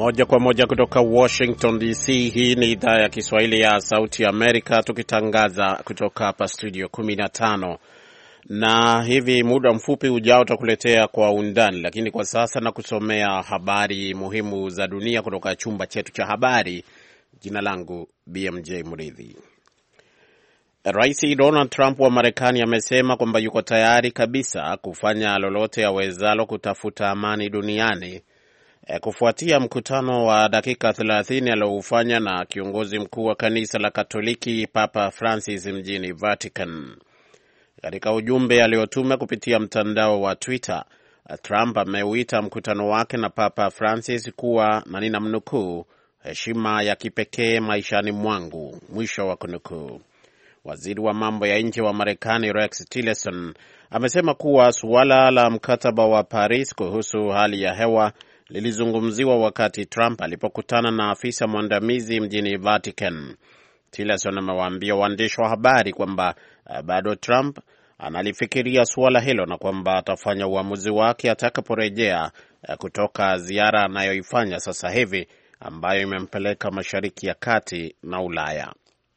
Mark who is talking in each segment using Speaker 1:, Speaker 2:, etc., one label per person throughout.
Speaker 1: Moja kwa moja kutoka Washington DC. Hii ni idhaa ya Kiswahili ya Sauti ya Amerika, tukitangaza kutoka hapa studio 15. Na hivi muda mfupi ujao tutakuletea kwa undani, lakini kwa sasa na kusomea habari muhimu za dunia kutoka chumba chetu cha habari. Jina langu BMJ Mridhi. Rais Donald Trump wa Marekani amesema kwamba yuko tayari kabisa kufanya lolote awezalo kutafuta amani duniani kufuatia mkutano wa dakika 30 alioufanya na kiongozi mkuu wa kanisa la Katoliki Papa Francis mjini Vatican. Katika ujumbe aliotuma kupitia mtandao wa Twitter, Trump ameuita mkutano wake na Papa Francis kuwa, na ninamnukuu, heshima ya kipekee maishani mwangu, mwisho wa kunukuu. Waziri wa mambo ya nje wa Marekani Rex Tillerson amesema kuwa suala la mkataba wa Paris kuhusu hali ya hewa lilizungumziwa wakati Trump alipokutana na afisa mwandamizi mjini Vatican. Tillerson amewaambia waandishi wa habari kwamba bado Trump analifikiria suala hilo na kwamba atafanya uamuzi wake atakaporejea kutoka ziara anayoifanya sasa hivi ambayo imempeleka Mashariki ya Kati na Ulaya.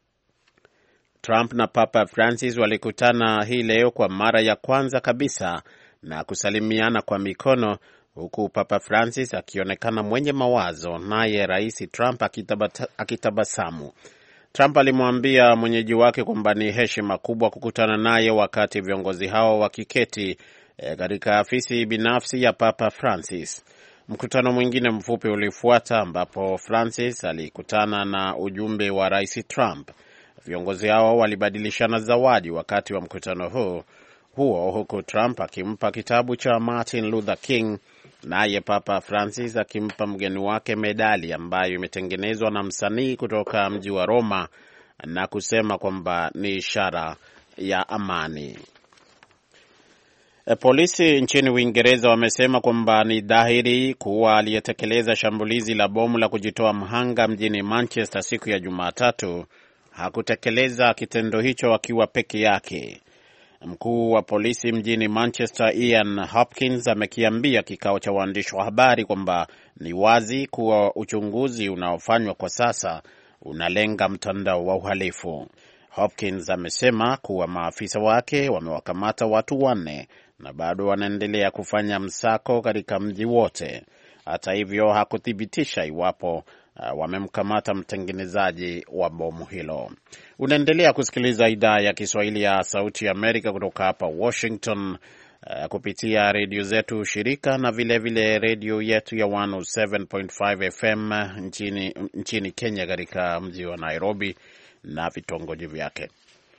Speaker 1: Trump na Papa Francis walikutana hii leo kwa mara ya kwanza kabisa na kusalimiana kwa mikono, huku Papa Francis akionekana mwenye mawazo naye Rais Trump akitabasamu. Trump alimwambia mwenyeji wake kwamba ni heshima kubwa kukutana naye wakati viongozi hao wakiketi katika afisi binafsi ya Papa Francis. Mkutano mwingine mfupi ulifuata ambapo Francis alikutana na ujumbe wa Rais Trump. Viongozi hao walibadilishana zawadi wakati wa mkutano huo, huku Trump akimpa kitabu cha Martin Luther King, naye Papa Francis akimpa mgeni wake medali ambayo imetengenezwa na msanii kutoka mji wa Roma na kusema kwamba ni ishara ya amani. Polisi nchini Uingereza wamesema kwamba ni dhahiri kuwa aliyetekeleza shambulizi la bomu la kujitoa mhanga mjini Manchester siku ya Jumatatu hakutekeleza kitendo hicho akiwa peke yake. Mkuu wa polisi mjini Manchester Ian Hopkins amekiambia kikao cha waandishi wa habari kwamba ni wazi kuwa uchunguzi unaofanywa kwa sasa unalenga mtandao wa uhalifu. Hopkins amesema kuwa maafisa wake wamewakamata watu 4 na bado wanaendelea kufanya msako katika mji wote. Hata hivyo hakuthibitisha iwapo wamemkamata mtengenezaji wa bomu hilo. Unaendelea kusikiliza idhaa ya Kiswahili ya Sauti ya Amerika kutoka hapa Washington kupitia redio zetu shirika na vile redio yetu ya 107.5 FM nchini Kenya katika mji wa Nairobi na vitongoji vyake.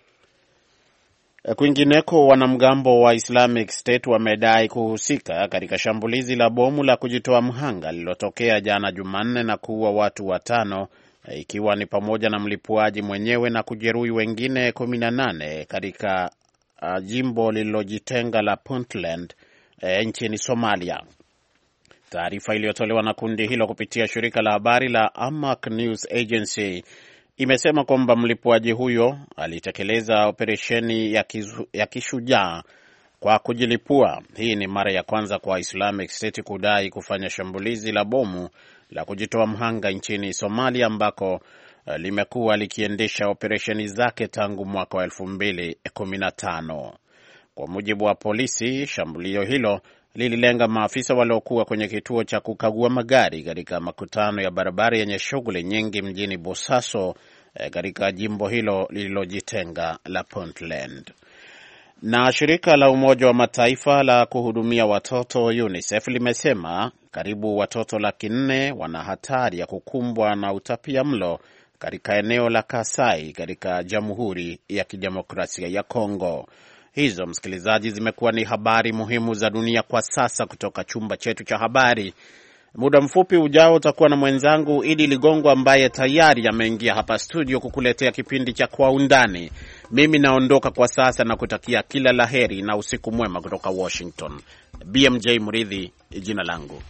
Speaker 1: Kwingineko, wanamgambo wa Islamic State wamedai kuhusika katika shambulizi la bomu la kujitoa mhanga lililotokea jana Jumanne na kuua watu 5, ikiwa ni pamoja na mlipuaji mwenyewe na kujeruhi wengine 18 katika jimbo lililojitenga la Puntland nchini Somalia. Taarifa iliyotolewa na kundi hilo kupitia shirika la habari la Amaq News Agency imesema kwamba mlipuaji huyo alitekeleza operesheni ya kishujaa kwa kujilipua. Hii ni mara ya kwanza kwa Islamic State kudai kufanya shambulizi la bomu la kujitoa mhanga nchini Somalia ambako limekuwa likiendesha operesheni zake tangu mwaka wa 2015. Kwa mujibu wa polisi, shambulio hilo lililenga maafisa waliokuwa kwenye kituo cha kukagua magari katika makutano ya barabara yenye shughuli nyingi mjini Bosaso katika jimbo hilo lililojitenga la Puntland. Na shirika la Umoja wa Mataifa la kuhudumia watoto UNICEF limesema karibu watoto 400,000 wana hatari ya kukumbwa na utapiamlo katika eneo la Kasai katika Jamhuri ya Kidemokrasia ya Kongo. Hizo, msikilizaji, zimekuwa ni habari muhimu za dunia kwa sasa kutoka chumba chetu cha habari. Muda mfupi ujao utakuwa na mwenzangu Idi Ligongo ambaye tayari ameingia hapa studio kukuletea kipindi cha Kwa Undani. Mimi naondoka kwa sasa na kutakia kila laheri na usiku mwema kutoka Washington. BMJ Mridhi jina langu.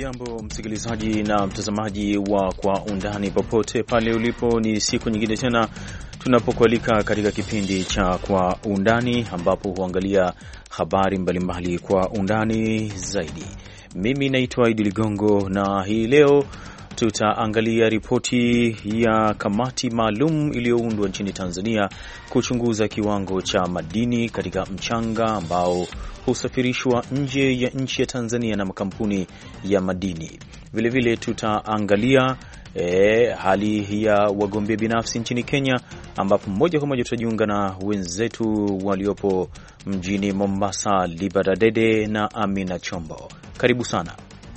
Speaker 2: Hujambo msikilizaji na mtazamaji wa Kwa Undani popote pale ulipo, ni siku nyingine tena tunapokualika katika kipindi cha Kwa Undani ambapo huangalia habari mbalimbali kwa undani zaidi. Mimi naitwa Idi Ligongo na hii leo tutaangalia ripoti ya kamati maalum iliyoundwa nchini Tanzania kuchunguza kiwango cha madini katika mchanga ambao husafirishwa nje ya nchi ya Tanzania na makampuni ya madini. Vilevile tutaangalia hali ya wagombea binafsi nchini Kenya, ambapo moja kwa moja tutajiunga na wenzetu waliopo mjini Mombasa, Libera Dede na Amina Chombo. Karibu sana.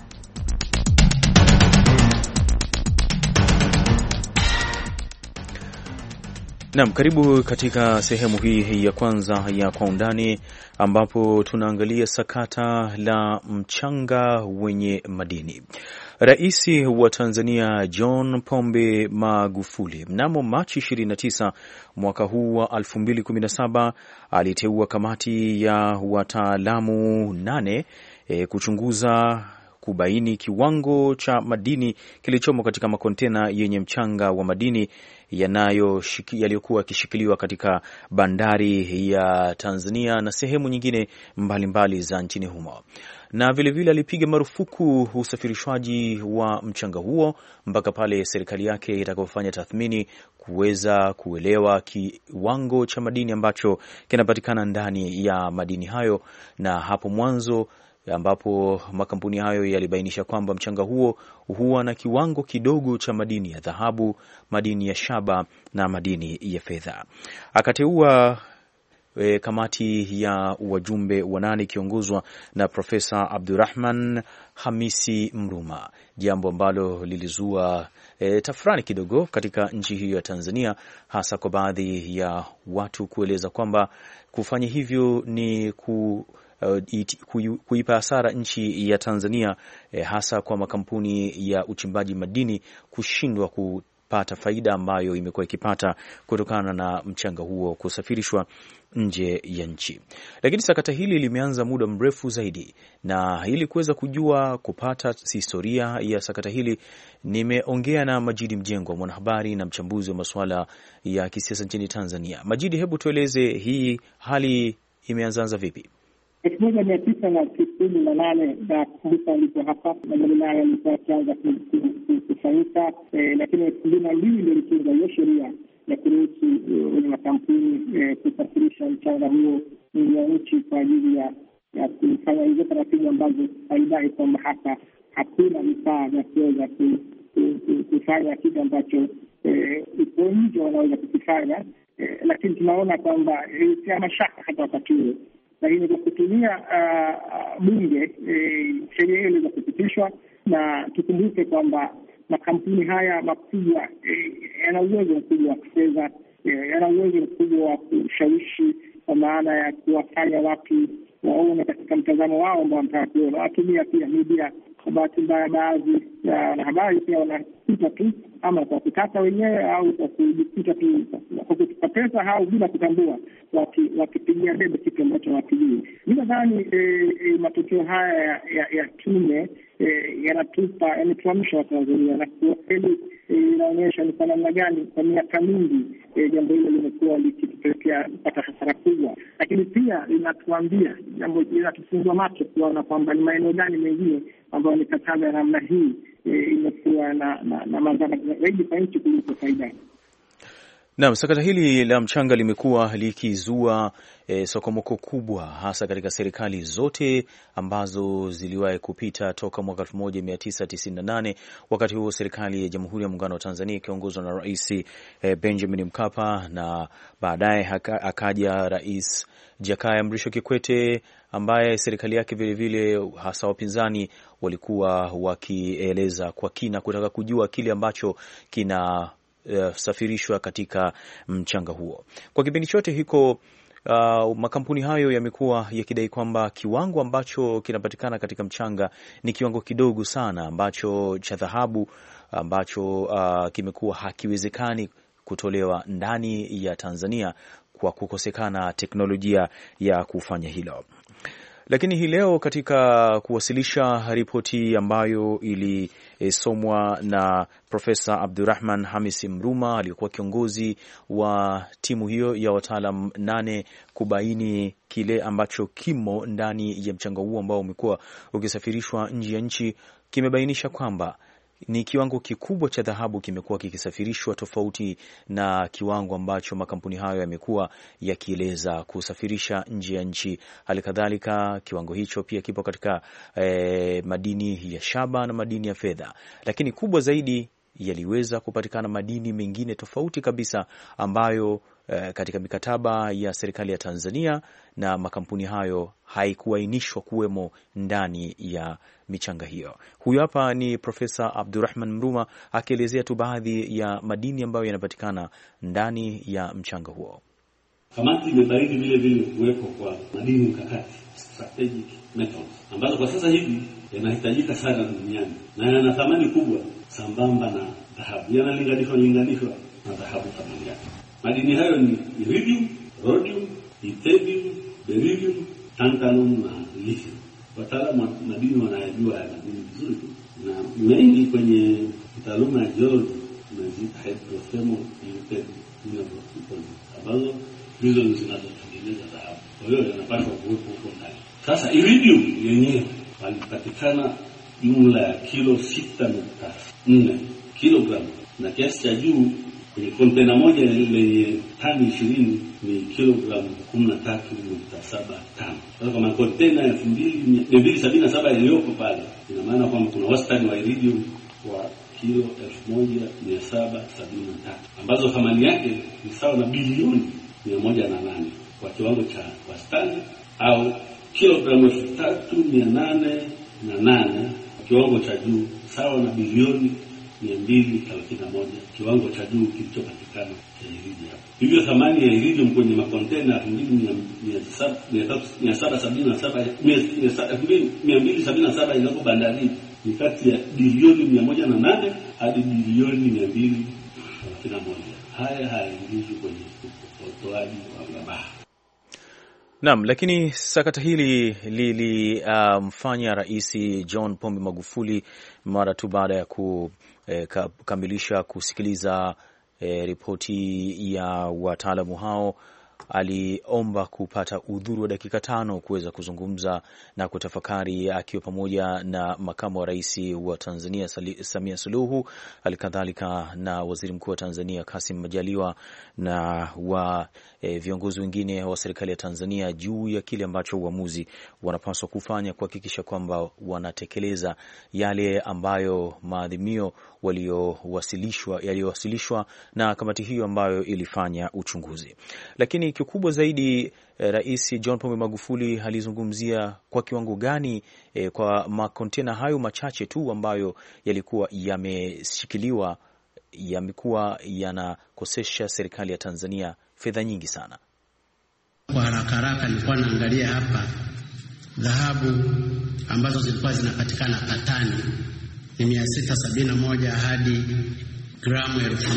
Speaker 2: Naam, karibu katika sehemu hii ya kwanza ya Kwa Undani ambapo tunaangalia sakata la mchanga wenye madini. Rais wa Tanzania John Pombe Magufuli mnamo Machi 29 mwaka huu wa 2017 aliteua kamati ya wataalamu 8 kuchunguza kubaini kiwango cha madini kilichomo katika makontena yenye mchanga wa madini yaliyokuwa yakishikiliwa katika bandari ya Tanzania na sehemu nyingine mbalimbali za nchini humo. Na vilevile alipiga marufuku usafirishwaji wa mchanga huo mpaka pale serikali yake itakapofanya tathmini kuweza kuelewa kiwango cha madini ambacho kinapatikana ndani ya madini hayo. Na hapo mwanzo ambapo makampuni hayo yalibainisha kwamba mchanga huo huwa na kiwango kidogo cha madini ya dhahabu, madini ya shaba na madini ya fedha. Akateua kamati ya wajumbe 8 ikiongozwa na Profesa Abdurrahman Hamisi Mruma, jambo ambalo lilizua tafrani kidogo katika nchi hiyo ya Tanzania, hasa kwa baadhi ya watu kueleza kwamba kufanya hivyo ni kuipa hasara nchi ya Tanzania, hasa kwa makampuni ya uchimbaji madini kushindwa kupata faida ambayo imekuwa ikipata kutokana na mchanga huo kusafirishwa nje ya nchi. Lakini sakata hili limeanza muda mrefu zaidi, na ili kuweza kupata historia ya sakata hili nimeongea na Majidi Mjengwa, mwanahabari na mchambuzi wa masuala ya kisiasa nchini Tanzania. Majidi, hebu tueleze hii hali imeanza vipi?
Speaker 3: 1998 na kumbuka ndipo hapa majadiliano yalikuwa yakianza kufanyika, lakini 2002 ndio ilitungwa hiyo sheria ya kuruhusu wenye makampuni kusafirisha mchanga huo nje ya nchi kwa ajili ya kufanya hizo taratibu ambazo haidai kwamba hapa hakuna vifaa vya kuweza kufanya kitu ambacho ipo nje wanaweza kukifanya, lakini tunaona kwamba ilikuwa mashaka hata wakati huo. Lakini kwa kutumia bunge sheria hiyo iliweza kupitishwa, na tukumbuke kwamba makampuni haya makubwa yana uwezo mkubwa wa kifedha, yana uwezo mkubwa wa kushawishi, kwa maana ya kuwafanya watu waone katika mtazamo wao ambao wanataka kuona. Watumia pia media. Kwa bahati mbaya baadhi ya wanahabari pia wanapita tu ama kwa kutaka wenyewe au kwa kujikuta tu kwa kutupa pesa au bila kutambua, wakipigia debe kitu ambacho wakijui. Mimi nadhani matokeo haya ya tume yanatuamsha Watanzania, na kwa kweli inaonyesha ni kwa namna gani kwa miaka mingi jambo hilo limekuwa likitupelekea kupata hasara kubwa, lakini pia linatuambia jambo, linatufungua macho kuona kwamba ni maeneo gani mengine ambayo mikataba ya namna hii imekuwa na madhara zaidi kwa nchi kuliko faida.
Speaker 2: Naam, sakata hili la mchanga limekuwa likizua sokomoko kubwa hasa katika serikali zote ambazo ziliwahi kupita toka mwaka 1998. Wakati huo serikali ya Jamhuri ya Muungano wa Tanzania ikiongozwa na Rais Benjamin Mkapa, na baadaye akaja Rais Jakaya Mrisho Kikwete, ambaye serikali yake vile vile hasa wapinzani walikuwa wakieleza kwa kina kutaka kujua kile ambacho kina safirishwa katika mchanga huo. Kwa kipindi chote hiko makampuni hayo yamekuwa yakidai kwamba kiwango ambacho kinapatikana katika mchanga ni kiwango kidogo sana ambacho cha dhahabu ambacho kimekuwa hakiwezekani kutolewa ndani ya Tanzania kwa kukosekana teknolojia ya kufanya hilo. Lakini hii leo katika kuwasilisha ripoti ambayo ilisomwa na Profesa Abdurrahman Hamis Mruma aliyekuwa kiongozi wa timu hiyo ya wataalam 8 kubaini kile ambacho kimo ndani ya mchanga huo ambao umekuwa ukisafirishwa nje ya nchi, kimebainisha kwamba ni kiwango kikubwa cha dhahabu kimekuwa kikisafirishwa, tofauti na kiwango ambacho makampuni hayo yamekuwa yakieleza kusafirisha nje ya nchi. Halikadhalika kiwango hicho pia kipo katika madini ya shaba na madini ya fedha, lakini kubwa zaidi yaliweza kupatikana madini mengine tofauti kabisa ambayo katika mikataba ya serikali ya Tanzania na makampuni hayo haikuainishwa kuwemo ndani ya michanga hiyo. Huyu hapa ni Profesa Abdurrahman Mruma akielezea tu baadhi ya madini ambayo yanapatikana ndani ya mchanga huo.
Speaker 4: Kamati imebaini vile vile kuwepo kwa madini mkakati, strategic metals, ambazo kwa sasa hivi yanahitajika sana duniani na yana thamani kubwa sambamba na dhahabu. Yanalinganishwa na dhahabu thamani yake. Madini hayo ni iridium, rhodium, ytterbium, beryllium, tantalum na lithium. Wataalamu wa madini wanayajua ya madini vizuri na mengi kwenye taaluma ya geology tunaziita hydrothermal minerals, ambazo hizo ni zinazotengeneza dhahabu. Kwa hiyo yanapaswa kuwepo huko ndani. Sasa iridium yenyewe walipatikana jumla ya kilo 6.4 kilogramu, na kiasi cha juu kwenye kontena moja lenye tani 20 ni kilogramu 13.75. Sasa kama kontena 277 yaliyopo pale, ina maana kwamba kuna wastani wa iridium wa kilo 1773 ambazo thamani yake ni sawa na bilioni 108 kwa kiwango cha wastani, au kilogramu 3808 kiwango cha juu sawa na bilioni 231 kiwango cha juu kilichopatikana cha iridium. Hivyo thamani ya iridium kwenye makontena 277 iliyoko bandarini ni kati ya bilioni 108 hadi bilioni 231. Haya hayaingizwi kwenye utoaji wa dhahabu.
Speaker 2: Naam, lakini sakata hili lilimfanya Rais John Pombe Magufuli mara tu baada ya kukamilisha kusikiliza ripoti ya wataalamu hao, aliomba kupata udhuru wa dakika 5 kuweza kuzungumza na kutafakari, akiwa pamoja na makamu wa rais wa Tanzania Samia Suluhu, alikadhalika na waziri mkuu wa Tanzania Kassim Majaliwa na viongozi wengine wa serikali ya Tanzania juu ya kile ambacho uamuzi wanapaswa kufanya kuhakikisha wanatekeleza yale ambayo maadhimio yaliyowasilishwa na kamati hiyo ambayo ilifanya uchunguzi. Lakini kikubwa zaidi, Rais John Pombe Magufuli alizungumzia kwa kiwango gani kwa makontena hayo machache tu ambayo yalikuwa yameshikiliwa yamekuwa yanakosesha serikali ya Tanzania fedha nyingi sana.
Speaker 5: Kwa haraka nilikuwa naangalia hapa dhahabu ambazo zilikuwa zinapatikana patani ni 671 hadi gramu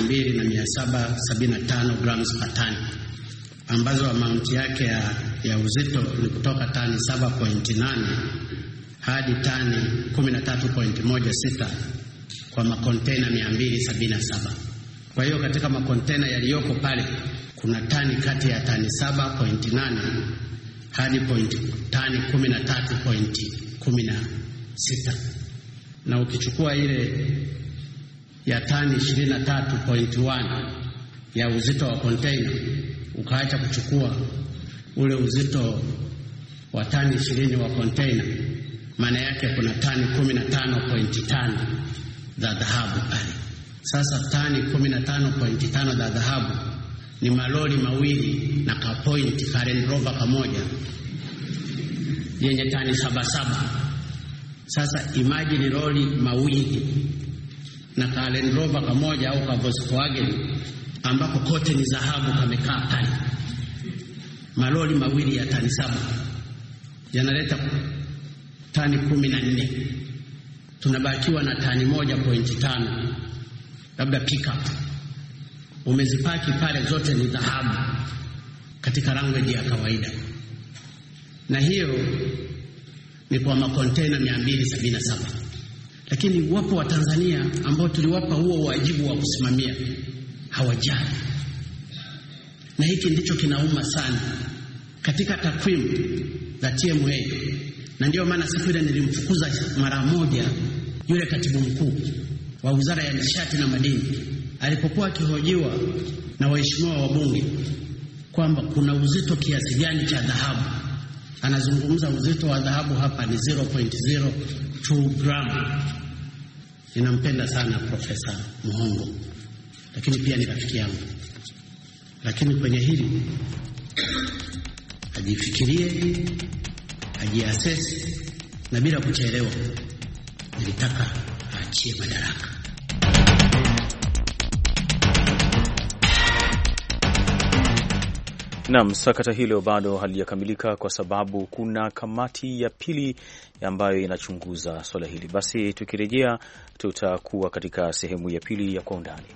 Speaker 5: 2775 grams patani, ambazo amount yake ya uzito ni kutoka tani 7.8 hadi tani 13.16 kwa makontena 277. Kwa hiyo katika makontena yaliyoko pale kuna tani kati ya tani 7.8 hadi tani 13.16. Na ukichukua ile ya tani 23.1 ya uzito wa container, ukaacha kuchukua ule uzito wa tani 20 wa container, maana yake kuna tani 15.5 za dhahabu pale. Sasa tani 15.5 za dhahabu ni malori mawili na ka point ka Land Rover kamoja yenye tani 77. Sasa imagine lori mawili na ka Land Rover kamoja au ka Volkswagen ambako kote ni dhahabu kamekaa pale. Malori mawili ya tani 7 yanaleta tani 14. Tunabakiwa na tani 1.5 labda pickup. Umezipaki pale zote ni dhahabu katika language ya kawaida. Na hiyo ni kwa makontena 277. Lakini wapo wa Tanzania ambao tuliwapa huo wajibu wa kusimamia, hawajali. Na hiki ndicho kinauma sana katika takwimu za TMA. Na ndio maana siku ile nilimfukuza mara moja yule katibu mkuu wa Wizara ya Nishati na Madini alipokuwa akihojiwa na waheshimiwa wabunge kwamba kuna uzito kiasi gani cha dhahabu. Anazungumza uzito wa dhahabu hapa ni 0.02 gram. Ninampenda sana Profesa Muhongo, lakini pia ni rafiki yangu. Lakini kwenye hili ajifikirie, ajiassess, na bila kuchelewa nilitaka aachie madaraka.
Speaker 2: Naam, sakata hilo bado halijakamilika kwa sababu kuna kamati ya pili ambayo inachunguza swala hili. Basi tukirejea tutakuwa katika sehemu ya pili ya Kwa Undani.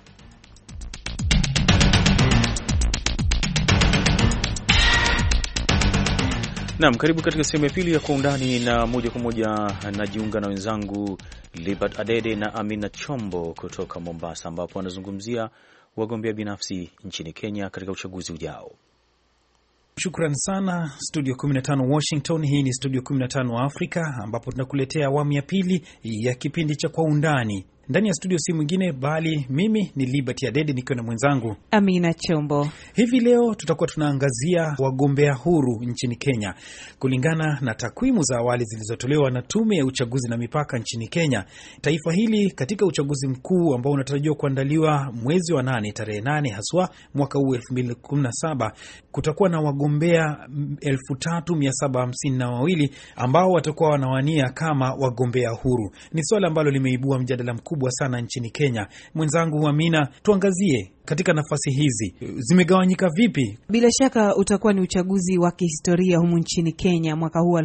Speaker 2: Naam, karibu katika sehemu ya pili ya Kwa Undani, na moja kwa moja najiunga na wenzangu Libert Adede na Amina Chombo kutoka Mombasa, ambapo wanazungumzia wagombea binafsi nchini Kenya katika uchaguzi ujao.
Speaker 6: Shukran sana Studio 15 Washington. Hii ni Studio 15 Afrika, ambapo tunakuletea awamu ya pili ya kipindi cha Kwa Undani. Ndani ya studio si mwingine bali mimi ni Liberty Adede nikiwa na mwenzangu
Speaker 7: Amina Chombo.
Speaker 6: Hivi leo tutakuwa tunaangazia wagombea huru nchini Kenya. Kulingana na takwimu za awali zilizotolewa na Tume ya Uchaguzi na Mipaka nchini Kenya, taifa hili katika uchaguzi mkuu ambao unatarajiwa kuandaliwa mwezi wa 8 tarehe 8 haswa mwaka huu 2017, kutakuwa na wagombea 3752 ambao watakuwa wanawania kama wagombea huru. Ni swala ambalo limeibua mjadala mkubwa sana nchini Kenya. Mwenzangu Amina, tuangazie katika nafasi hizi zimegawanyika vipi?
Speaker 7: Bila shaka utakuwa ni uchaguzi wa kihistoria humu nchini Kenya mwaka huu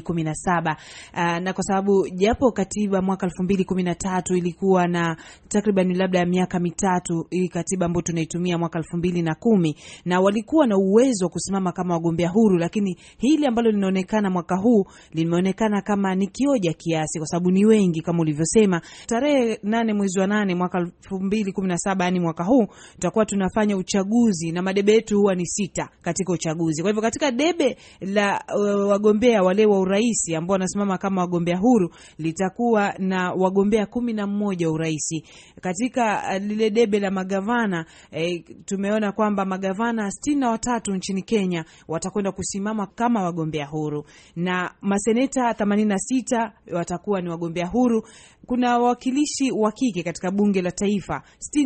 Speaker 7: 2017. Na kwa sababu japo katiba mwaka 2013 ilikuwa na takriban labda miaka mitatu, hii katiba ambayo tunaitumia mwaka 2010, na walikuwa na uwezo wa kusimama kama wagombea huru, lakini hili ambalo linaonekana mwaka huu limeonekana kama ni kioja kiasi, kwa sababu ni wengi kama ulivyosema. Tarehe 8 mwezi wa 8 mwaka 2017, yani mwaka huu tutakuwa tunafanya uchaguzi na madebe yetu huwa ni 6 katika uchaguzi. Kwa hivyo katika debe la wagombea wale wa urais ambao wanasimama kama wagombea huru litakuwa na wagombea 11 wa urais. Katika lile debe la magavana tumeona kwamba magavana 63 nchini Kenya watakwenda kusimama kama wagombea huru, na maseneta 86 watakuwa ni wagombea huru. Kuna wawakilishi wa kike katika bunge la taifa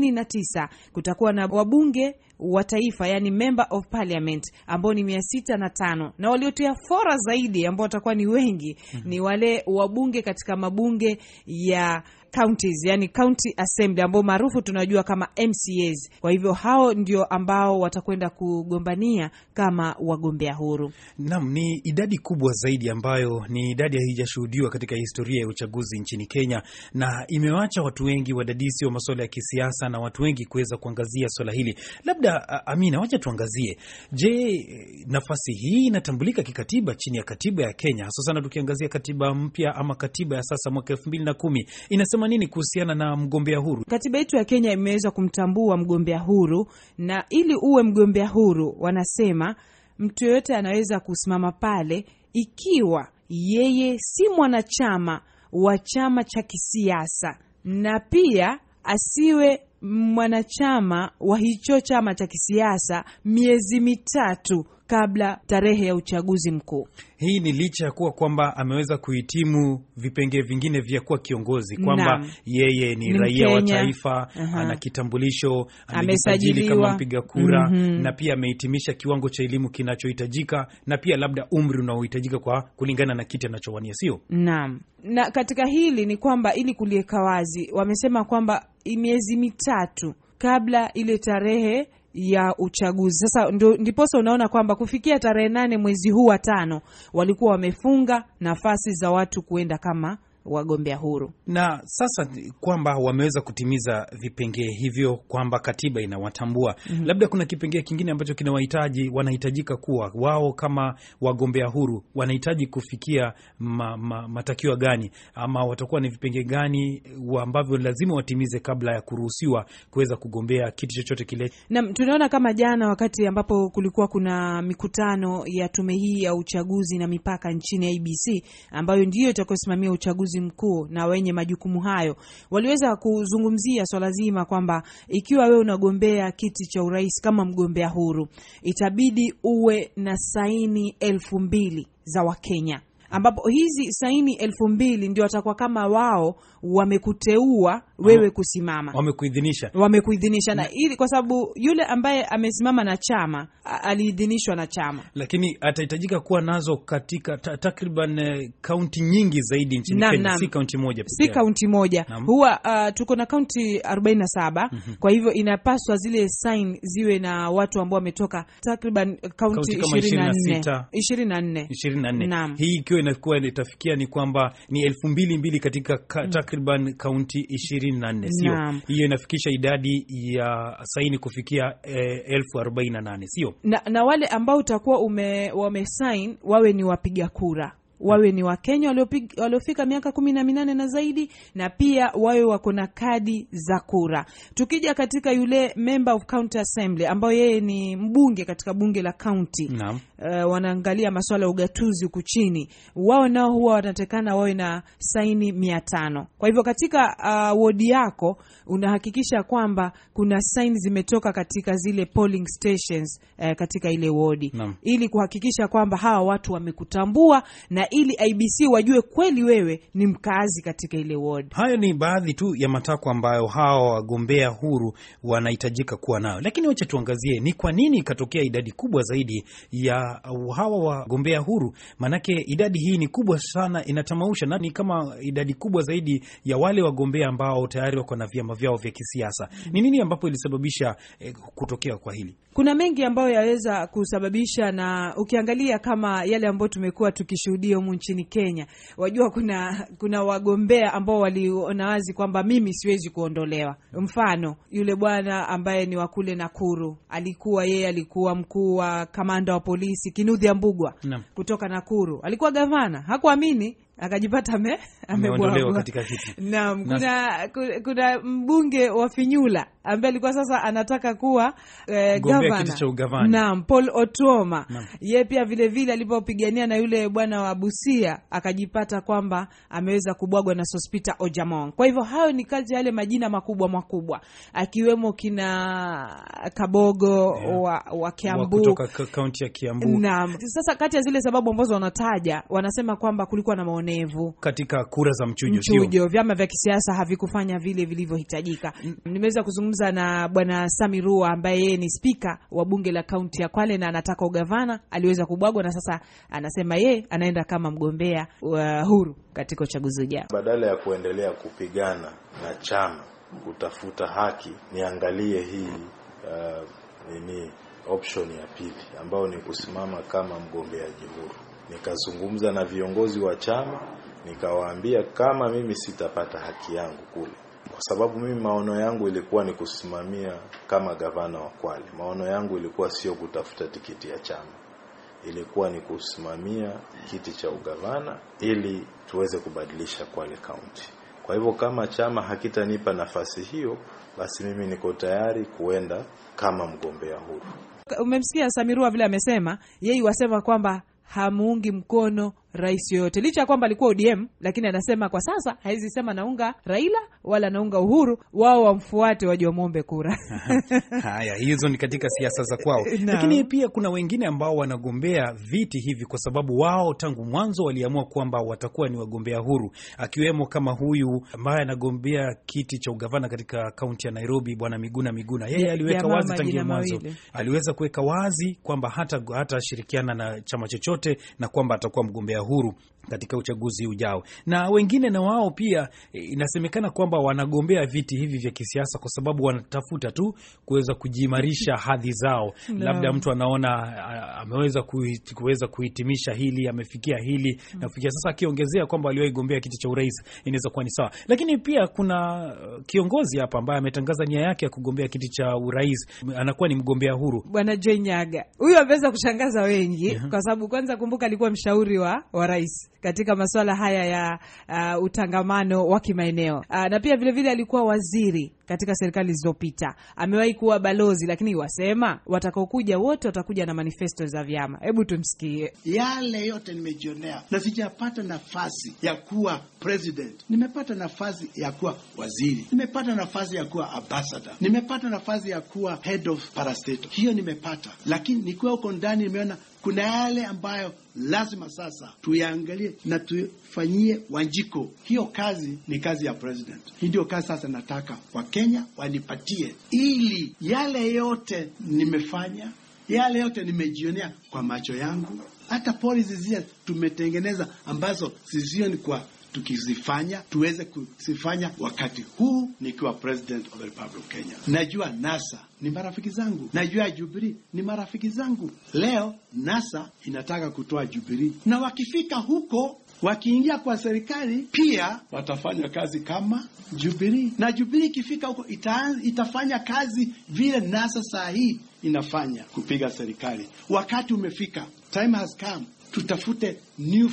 Speaker 7: 69. Kutakuwa na wabunge wa taifa, yani member of parliament, ambao ni 605, na waliotia fora zaidi ambao watakuwa ni wengi ni wale wabunge katika mabunge ya counties, yani county assembly, ambao maarufu tunajua kama MCAs. Kwa hivyo hao ndio ambao watakwenda kugombania kama wagombea huru.
Speaker 6: Naam, ni idadi kubwa zaidi ambayo ni idadi haijashuhudiwa katika historia ya uchaguzi nchini Kenya, na imewacha watu wengi wadadisi wa masuala ya kisiasa na watu wengi kuweza kuangazia swala hili. Labda Amina, wacha tuangazie, je, nafasi hii inatambulika kikatiba chini ya katiba ya Kenya, hasa sana tukiangazia katiba mpya ama katiba ya sasa mwaka 2010 inasema nini kuhusiana na mgombea huru?
Speaker 7: Katiba yetu ya Kenya imeweza kumtambua mgombea huru, na ili uwe mgombea huru wanasema mtu yote anaweza kusimama pale ikiwa yeye si mwanachama wa chama cha kisiasa, na pia asiwe mwanachama wa hicho chama cha kisiasa miezi mitatu kabla tarehe ya uchaguzi mkuu.
Speaker 6: Hii ni licha ya kuwa kwamba ameweza kuhitimu vipengee vingine vya kuwa kiongozi, kwamba yeye ni raia wa taifa, ana kitambulisho, amesajili kama mpiga kura, na pia amehitimisha kiwango cha elimu kinachohitajika, na pia labda umri unaohitajika kwa kulingana na kiti anachowania, sio?
Speaker 7: Naam. Na katika hili ni kwamba ili kuliweka wazi, wamesema kwamba miezi mitatu kabla ile tarehe ya uchaguzi. Sasa ndiposa unaona kwamba kufikia tarehe 8 mwezi huu wa 5 walikuwa wamefunga nafasi za watu kuenda kama wagombea huru.
Speaker 6: Na sasa kwamba wameweza kutimiza vipengee hivyo, kwamba katiba inawatambua, labda kuna kipengee kingine ambacho wanahitajika kuwa wao kama wagombea huru wanahitaji kufikia matakio gani, ama watakuwa ni vipengee gani ambavyo lazima watimize kabla ya kuruhusiwa kuweza kugombea kiti chochote kile?
Speaker 7: Na tunaona kama jana wakati ambapo kulikuwa kuna mikutano ya tume hii ya uchaguzi na mipaka nchini IEBC, ambayo ndiyo itakayosimamia uchaguzi mkuu na wenye majukumu hayo, waliweza kuzungumzia swala zima kwamba ikiwa wewe unagombea kiti cha urais kama mgombea huru, itabidi uwe na saini 2,000 za Wakenya, ambapo hizi saini 2,000 ndio watakuwa kama wao wamekuteua wewe kusimama, wamekuidhinisha na ili, kwa sababu yule ambaye amesimama na chama aliidhinishwa na chama, lakini
Speaker 6: atahitajika kuwa nazo katika takriban kaunti nyingi zaidi nchini Kenya, si kaunti moja pekee.
Speaker 7: Si kaunti moja. Huwa tuko na kaunti 47. Kwa hivyo inapaswa zile sign ziwe na watu ambao wametoka takriban kaunti 24.
Speaker 6: Hii ikiwa inakuwa itafikia ni kwamba ni 2,200 katika takriban kaunti 24, sio? Hiyo inafikisha idadi ya saini kufikia 48,000, sio?
Speaker 7: Na wale ambao utakuwa wamesign wawe ni wapiga kura, wawe ni Wakenya waliofika miaka 18 na zaidi, na pia wawe wako na kadi za kura. Tukija katika yule member of county assembly ambao yeye ni mbunge katika bunge la county, wanaangalia masuala ya ugatuzi huku chini, wao nao huwa wanatakana wawe na saini 500. Kwa hivyo katika wodi yako unahakikisha kwamba kuna saini zimetoka katika zile polling stations katika ile wodi, ili kuhakikisha kwamba hawa watu wamekutambua na ili IEBC wajue kweli wewe ni mkazi katika ile ward.
Speaker 6: Hayo ni baadhi tu ya matakwa ambayo hawa wagombea huru wanahitajika kuwa nayo, lakini wacha tuangazie ni kwa nini ikatokea idadi kubwa zaidi ya hawa wagombea huru. Manake idadi hii ni kubwa sana, inatamausha, na ni kama idadi kubwa zaidi ya wale wagombea ambao tayari wako na vyama vyao vya kisiasa. Ni nini ambapo ilisababisha kutokea kwa hili?
Speaker 7: Kuna mengi ambayo yaweza kusababisha, na ukiangalia kama yale ambayo tumekuwa tukishuhudia humu nchini Kenya, wajua kuna wagombea ambao waliona wazi kwamba mimi siwezi kuondolewa. Mfano, yule bwana ambaye ni wa kule Nakuru, alikuwa mkuu wa kamanda wa polisi Kinuthia Mbugua kutoka Nakuru, alikuwa gavana, hakuamini akajipata
Speaker 6: ameondolewa katika kiti.
Speaker 7: Naam, kuna mbunge wa Finyula ambaye alikuwa sasa anataka kuwa gavana. Naam, Paul Otuoma. Yeye pia vile vile alipopigania na yule bwana wa Busia akajipata kwamba ameweza kubwagwa na Sospita Ojamong. Kwa hivyo hayo ni kati ya yale majina makubwa akiwemo kina Kabogo wa Kiambu,
Speaker 6: kutoka kaunti ya Kiambu.
Speaker 7: Naam. Sasa kati ya zile sababu ambazo wanataja, wanasema kwamba kulikuwa na maonevu
Speaker 6: katika kura za mchujo.
Speaker 7: Vyama vya kisiasa havikufanya vile vilivyohitajika. Nimeweza kuzungumza na bwana Samirua ambaye yeye ni spika wa bunge la kaunti ya Kwale na anataka ugavana. Aliweza kubwagwa na sasa anasema yeye anaenda kama mgombea huru katika uchaguzi ujao.
Speaker 8: Badala ya kuendelea kupigana na chama kutafuta haki, niangalie hii option ya pili ambao ni kusimama kama mgombeaji huru. Nikazungumza na viongozi wa chama, nikawaambia kama mimi sitapata haki yangu kule, kwa sababu mimi maono yangu ilikuwa ni kusimamia kama gavana wa Kwale. Maono yangu ilikuwa sio kutafuta tikiti ya chama, ilikuwa ni kusimamia kiti cha ugavana ili tuweze kubadilisha Kwale County. Kwa hivyo kama chama hakitanipa nafasi hiyo, basi mimi niko tayari kuenda kama mgombea huru.
Speaker 7: Umemsikia Samirua vile amesema, yeye wasema kwamba hamuungi mkono rais yoyote, licha ya kwamba alikuwa ODM, lakini anasema kwa sasa haizi sema naunga Raila wala naunga Uhuru, wao wamfuate waje muombe kura.
Speaker 6: Haya, hizo ni katika siasa za kwao. Lakini pia kuna wengine ambao wanagombea viti hivi kwa sababu wao tangu mwanzo waliamua kwamba watakuwa ni wagombea huru, akiwemo kama huyu ambaye anagombea kiti cha ugavana katika kaunti ya Nairobi, bwana Miguna. Yeye aliweka wazi tangu mwanzo, aliweza kuweka wazi kwamba hata shirikiana na chama chochote na kwamba atakuwa mgombea huru katika uchaguzi ujao. Na wengine na wao pia inasemekana kwamba wanagombea viti hivi vya kisiasa kwa sababu wanatafuta tu kuweza kujiimarisha hadhi zao. Labda mtu anaona ameweza kuweza kuhitimisha hili, amefikia hili na kufikia sasa, akiongezea kwamba aliwahi gombea kiti cha urais, inaweza kuwa ni sawa. Lakini pia kuna kiongozi hapa ambaye ametangaza nia yake ya kugombea kiti cha urais, anakuwa ni mgombea huru,
Speaker 7: Bwana Joy Nyaga. Huyu ameweza kushangaza wengi kwa sababu kwanza, kumbuka, alikuwa mshauri wa rais katika masuala haya ya utangamano wa kimaeneo, na pia vile vile alikuwa waziri katika serikali zilizopita. Amewahi kuwa balozi, lakini wasema watakaokuja wote watakuja na manifesto za vyama. Hebu tumsikie.
Speaker 9: Yale yote nimejionea na sijapata nafasi ya kuwa president. Nimepata nafasi ya kuwa waziri, nimepata nafasi ya kuwa ambassador, nimepata nafasi ya kuwa head of parastatal. Hiyo nimepata, lakini nikiwa huko ndani nimeona kuna yale ambayo lazima sasa tuyaangalie na tufanyie Wanjiko. Hiyo kazi ni kazi ya president. Hii ndio kazi sasa nataka Wakenya wanipatie, ili yale yote nimefanya, yale yote nimejionea kwa macho yangu, hata policies zile tumetengeneza ambazo sizioni kwa tukizifanya, tuweze kuzifanya wakati huu nikiwa president of the Republic of Kenya. Najua NASA ni marafiki zangu, najua Jubilee ni marafiki zangu. Leo NASA inataka kutoa Jubilee, na wakifika huko, wakiingia kwa serikali, pia watafanya kazi kama Jubilee, na Jubilee ikifika huko itafanya kazi vile NASA saa hii inafanya kupiga serikali. Wakati umefika, time has come, tutafute new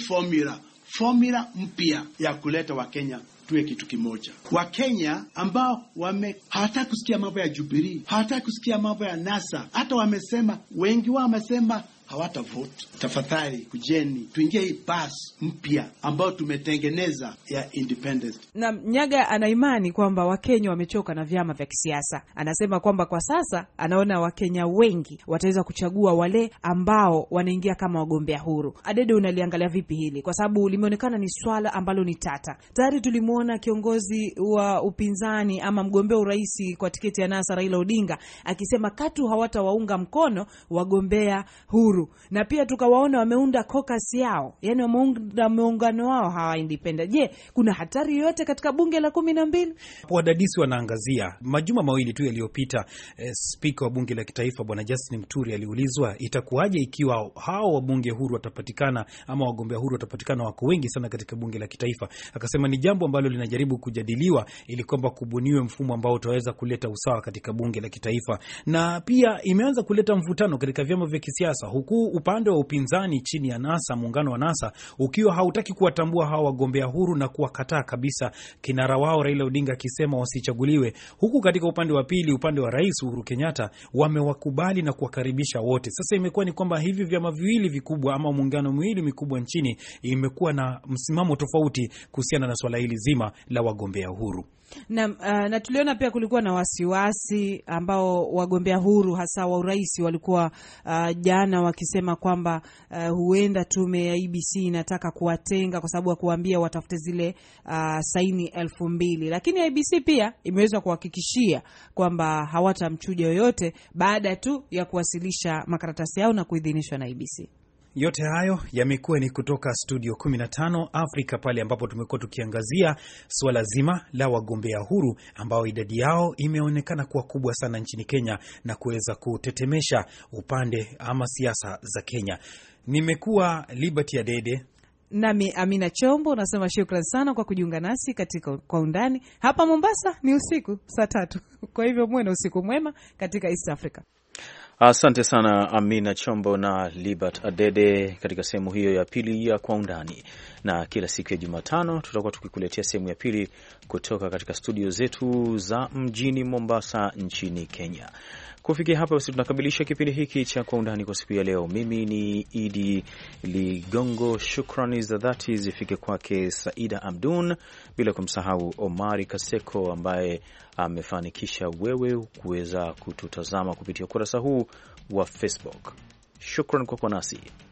Speaker 9: formula mpya ya kuleta Wakenya tuwe kitu kimoja. Wakenya ambao hawataka kusikia mambo ya Jubilee, hawataka kusikia mambo ya NASA, hata wengi wao wamesema hawata vote. Tafadhali kujeni tuingie hii bus mpya ambao tumetengeneza ya independence.
Speaker 7: Na Nyaga ana imani kwamba Wakenya wamechoka na vyama vya kisiasa. Anasema kwamba kwa sasa anaona Wakenya wengi wataweza kuchagua wale ambao wanaingia kama wagombea huru. Adede, unaliangalia vipi hili? Kwa sababu limeonekana ni swala ambalo ni tata. Tayari tulimuona kiongozi wa upinzani ama mgombea urais kwa tiketi ya NASA, Raila Odinga, akisema katu hawatawaunga mkono wagombea huru. Na pia tukawaona wameunda caucus yao, yani wameunda muungano wao hawa independent. Je, kuna hatari yoyote katika bunge la 12?
Speaker 6: Wadadisi wanaangazia majuma mawili tu yaliyopita, Speaker wa bunge la kitaifa Bwana Justin Muturi aliulizwa itakuwaje ikiwa hao wabunge huru watapatikana ama wagombea huru watapatikana wako wengi sana katika bunge la kitaifa. Akasema ni jambo ambalo linajaribu kujadiliwa ili kwamba kubuniwe mfumo ambao utaweza kuleta usawa katika bunge la kitaifa, na pia imeanza kuleta mvutano katika vyama vya kisiasa, huku upande wa upinzani chini ya NASA, muungano wa NASA, ukiwa hautaki kuwatambua hawa wagombea huru na kuwakataa kabisa kinara wao Raila Odinga akisema wasichaguliwe, huku katika upande wa pili, upande wa Rais Uhuru Kenyatta, wamewakubali na kuwakaribisha wote. Sasa imekuwa ni kwamba hivi vyama viwili vikubwa ama muungano miwili mikubwa nchini imekuwa na msimamo tofauti kuhusiana na swala hili zima la wagombea huru.
Speaker 7: Na tuliona pia kulikuwa na wasiwasi ambao wagombea huru hasa wa urais walikuwa jana wakisema kwamba huenda tume ya IEBC inataka kuwatenga kwa sababu ya kuambia watafute zile saini 2,000. Lakini IEBC pia imeweza kuhakikishia kwamba hawatamchuja yoyote baada tu ya kuwasilisha makaratasi yao na kuidhinishwa na IEBC.
Speaker 6: Yote hayo yamekuwa ni kutoka studio 15 Afrika, pale ambapo tumekuwa tukiangazia swala zima la wagombea huru ambao idadi yao imeonekana kuwa kubwa sana nchini Kenya na kuweza kutetemesha upande ama siasa za Kenya. Nimekuwa Liberty Adede,
Speaker 7: nami Amina Chombo. Nasema shukrani sana kwa kujiunga nasi katika Kwa Undani. Hapa Mombasa ni usiku saa 3. Kwa hivyo muwe na usiku mwema katika East Africa.
Speaker 2: Asante sana Amina Chombo na Libert Adede katika sehemu hiyo ya pili ya Kwa Undani. Na kila siku ya Jumatano tutakuwa tukikuletea sehemu ya pili kutoka katika studio zetu za mjini Mombasa nchini Kenya. Kufikia hapa basi tunakamilisha kipindi hiki cha Kwa Undani kwa siku ya leo. Mimi ni Idi Ligongo. Shukrani za dhati zifike kwake Saida Amdun, bila kumsahau Omari Kaseko ambaye amefanikisha wewe kuweza kututazama kupitia ukurasa huu wa Facebook. Shukrani kwa kuwa nasi.